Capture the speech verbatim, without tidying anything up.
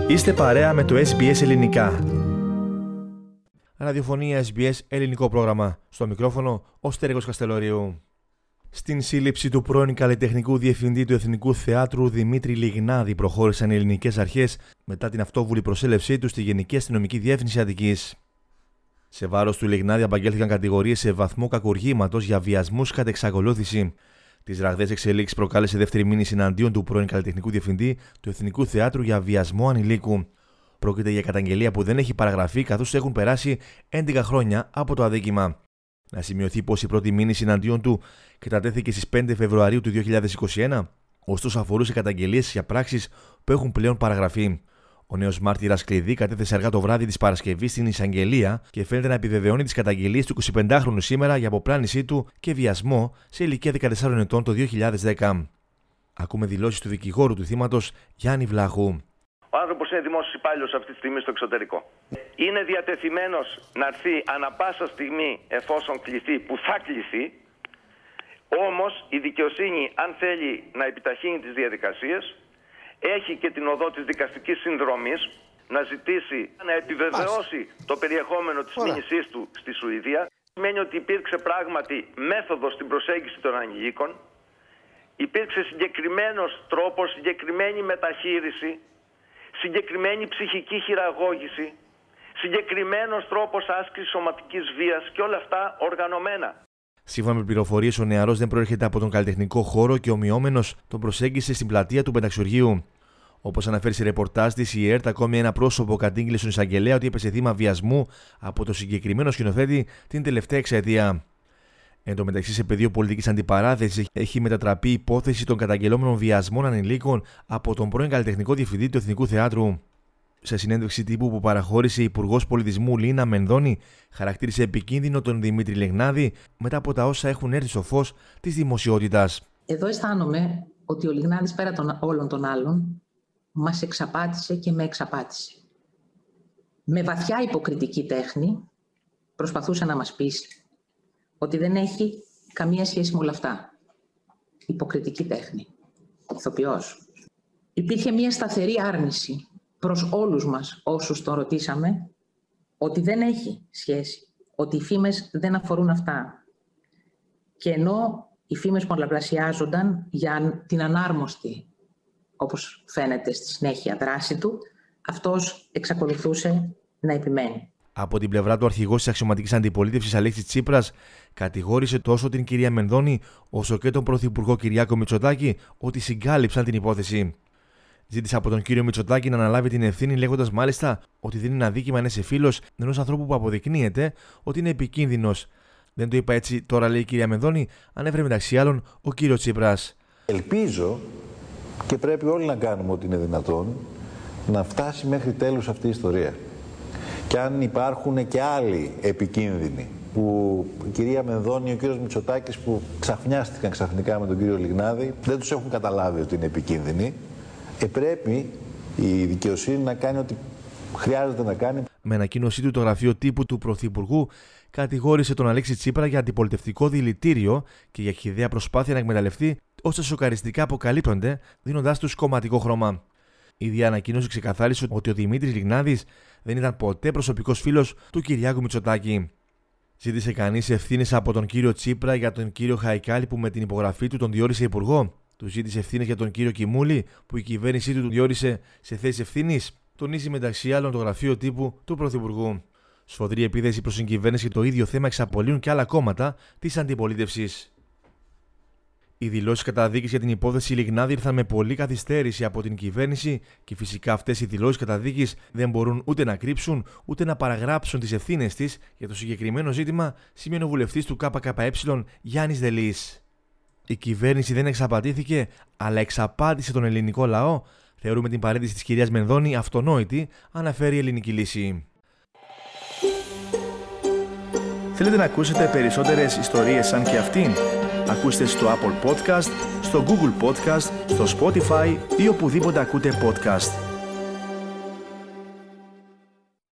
Είστε παρέα με το ες μπι ες Ελληνικά. Ραδιοφωνία ες μπι ες Ελληνικό πρόγραμμα. Στο μικρόφωνο ο Στέργος Καστελωρίου. Στην σύλληψη του πρώην καλλιτεχνικού διευθυντή του Εθνικού Θεάτρου Δημήτρη Λιγνάδη προχώρησαν οι ελληνικές αρχές μετά την αυτόβουλη προσέλευσή του στη Γενική Αστυνομική Διεύθυνση Αττικής. Σε βάρος του Λιγνάδη απαγγέλθηκαν κατηγορίες σε βαθμό κακουργήματος για βιασμούς κατά εξακολούθηση. Τις ραγδαίες εξελίξεις προκάλεσε δεύτερη μήνυση εναντίον του πρώην καλλιτεχνικού διευθυντή του Εθνικού Θεάτρου για βιασμό ανηλίκου. Πρόκειται για καταγγελία που δεν έχει παραγραφεί καθώς έχουν περάσει έντεκα χρόνια από το αδίκημα. Να σημειωθεί πως η πρώτη μήνυση εναντίον του κατατέθηκε στις πέντε Φεβρουαρίου του δύο χιλιάδες είκοσι ένα, ωστόσο αφορούσε καταγγελίες για πράξεις που έχουν πλέον παραγραφεί. Ο νέος μάρτυρας κλειδί κατέθεσε αργά το βράδυ της Παρασκευής στην εισαγγελία και φαίνεται να επιβεβαιώνει τις καταγγελίες του εικοσιπεντάχρονου σήμερα για αποπλάνησή του και βιασμό σε ηλικία δεκατεσσάρων ετών το δύο χιλιάδες δέκα. Ακούμε δηλώσεις του δικηγόρου του θύματος Γιάννη Βλάχου. Ο άνθρωπος είναι δημόσιος υπάλληλος αυτή τη στιγμή στο εξωτερικό. Είναι διατεθειμένος να έρθει ανα πάσα στιγμή εφόσον κληθεί, που θα κληθεί. Όμως η δικαιοσύνη, αν θέλει να επιταχύνει τις διαδικασίες, έχει και την οδό της δικαστικής συνδρομής να ζητήσει να επιβεβαιώσει το περιεχόμενο της μήνυσής του στη Σουηδία. Σημαίνει ότι υπήρξε πράγματι μέθοδος στην προσέγγιση των ανηλίκων, υπήρξε συγκεκριμένος τρόπος, συγκεκριμένη μεταχείριση, συγκεκριμένη ψυχική χειραγώγηση, συγκεκριμένος τρόπος άσκησης σωματικής βίας και όλα αυτά οργανωμένα. Σύμφωνα με πληροφορίες, ο νεαρός δεν προέρχεται από τον καλλιτεχνικό χώρο και ομοιόμενος τον προσέγγισε στην πλατεία του Πενταξιουργείου. Όπως αναφέρει σε ρεπορτάζ της, η ΕΡΤ, ακόμη ένα πρόσωπο κατήγγειλε στον εισαγγελέα ότι έπεσε θύμα βιασμού από το συγκεκριμένο σκηνοθέτη την τελευταία εξαετία. Εν τω μεταξύ, σε πεδίο πολιτικής αντιπαράθεσης έχει μετατραπεί η υπόθεση των καταγγελόμενων βιασμών ανηλίκων από τον πρώην καλλιτεχνικό διευθυντή του Εθνικού Θεάτρου. Σε συνέντευξη τύπου που παραχώρησε η Υπουργός Πολιτισμού Λίνα Μενδώνη, χαρακτήρισε επικίνδυνο τον Δημήτρη Λιγνάδη μετά από τα όσα έχουν έρθει στο φως της δημοσιότητας. Εδώ αισθάνομαι ότι ο Λιγνάδης, πέρα των όλων των άλλων, μας εξαπάτησε και με εξαπάτησε. Με βαθιά υποκριτική τέχνη προσπαθούσε να μας πείσει ότι δεν έχει καμία σχέση με όλα αυτά. Υποκριτική τέχνη. Ηθοποιός. Υπήρχε μια σταθερή άρνηση προς όλους μας όσους τον ρωτήσαμε ότι δεν έχει σχέση, ότι οι φήμες δεν αφορούν αυτά. Και ενώ οι φήμες πολλαπλασιάζονταν για την ανάρμοστη, όπως φαίνεται στη συνέχεια δράση του, αυτός εξακολουθούσε να επιμένει. Από την πλευρά του, αρχηγός της αξιωματικής αντιπολίτευσης Αλέξης Τσίπρας κατηγόρησε τόσο την κυρία Μενδώνη όσο και τον πρωθυπουργό Κυριάκο Μητσοτάκη ότι συγκάλυψαν την υπόθεση. Ζήτησε από τον κύριο Μητσοτάκη να αναλάβει την ευθύνη, λέγοντας μάλιστα ότι δεν είναι αδίκημα να είσαι φίλος ενός ανθρώπου που αποδεικνύεται ότι είναι επικίνδυνος. Δεν το είπα έτσι τώρα, λέει η κυρία Μενδώνη, ανέφερε μεταξύ άλλων ο κύριος Τσίπρας. Ελπίζω και πρέπει όλοι να κάνουμε ό,τι είναι δυνατόν να φτάσει μέχρι τέλους αυτή η ιστορία. Και αν υπάρχουν και άλλοι επικίνδυνοι, που η κυρία Μενδώνη, ο κύριος Μητσοτάκης που ξαφνιάστηκαν ξαφνικά με τον κύριο Λιγνάδη, δεν τους έχουν καταλάβει ότι είναι επικίνδυνοι, ε, πρέπει η δικαιοσύνη να κάνει ό,τι χρειάζεται να κάνει. Με ανακοίνωσή του, το γραφείο τύπου του Πρωθυπουργού κατηγόρησε τον Αλέξη Τσίπρα για αντιπολιτευτικό δηλητήριο και για χυδαία προσπάθεια να εκμεταλλευτεί όσα σοκαριστικά αποκαλύπτονται, δίνοντάς τους κομματικό χρώμα. Η ίδια ανακοίνωση ξεκαθάρισε ότι ο Δημήτρης Λιγνάδης δεν ήταν ποτέ προσωπικός φίλος του Κυριάκου Μητσοτάκη. Ζήτησε κανείς ευθύνες από τον κύριο Τσίπρα για τον κύριο Χαϊκάλη που με την υπογραφή του τον διόρισε υπουργό? Του ζήτησε ευθύνες για τον κύριο Κιμούλη που η κυβέρνησή του τον διόρισε σε θέση ευθύνης? Τονίζει μεταξύ άλλων το γραφείο τύπου του Πρωθυπουργού. Σφοδρή επίθεση προς την κυβέρνηση και το ίδιο θέμα εξαπολύουν και άλλα κόμματα της αντιπολίτευσης. Οι δηλώσεις καταδίκης για την υπόθεση Λιγνάδη ήρθαν με πολλή καθυστέρηση από την κυβέρνηση και φυσικά αυτές οι δηλώσεις καταδίκης δεν μπορούν ούτε να κρύψουν ούτε να παραγράψουν τις ευθύνες της για το συγκεκριμένο ζήτημα, σημαίνει ο βουλευτής του ΚΚΕ Γιάννης Δελής. Η κυβέρνηση δεν εξαπατήθηκε, αλλά εξαπάτησε τον ελληνικό λαό. Θεωρούμε την παρέτηση της κυρίας Μενδώνη αυτονόητη, αναφέρει η Ελληνική Λύση. Θέλετε να ακούσετε περισσότερες ιστορίες σαν και αυτήν? Ακούστε στο Apple Podcast, στο Google Podcast, στο Spotify ή οπουδήποτε ακούτε podcast.